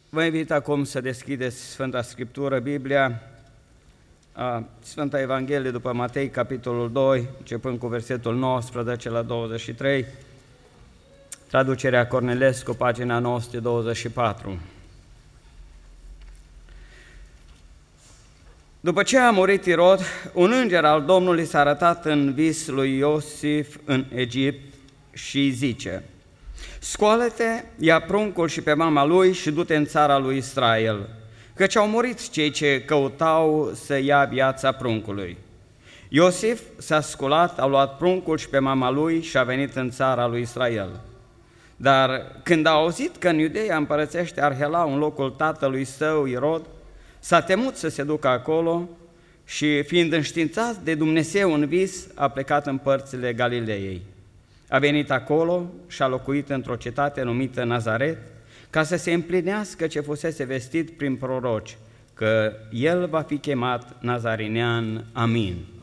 Vă invit acum să deschideți Sfânta Scriptură, Biblia, Sfânta Evanghelie după Matei, capitolul 2, începând cu versetul 19 la 23, traducerea Cornilescu, pagina 924. După ce a murit Irod, un înger al Domnului s-a arătat în vis lui Iosif în Egipt și îi zice: scoală-te, ia pruncul și pe mama lui și du-te în țara lui Israel, căci au murit cei ce căutau să ia viața pruncului. Iosif s-a sculat, a luat pruncul și pe mama lui și a venit în țara lui Israel. Dar când a auzit că în Iudeea împărățește Arhelau în locul tatălui său Irod, s-a temut să se ducă acolo și, fiind înștiințat de Dumnezeu în vis, a plecat în părțile Galileei. A venit acolo și a locuit într-o cetate numită Nazaret, ca să se împlinească ce fusese vestit prin proroci, că el va fi chemat Nazarinean. Amin.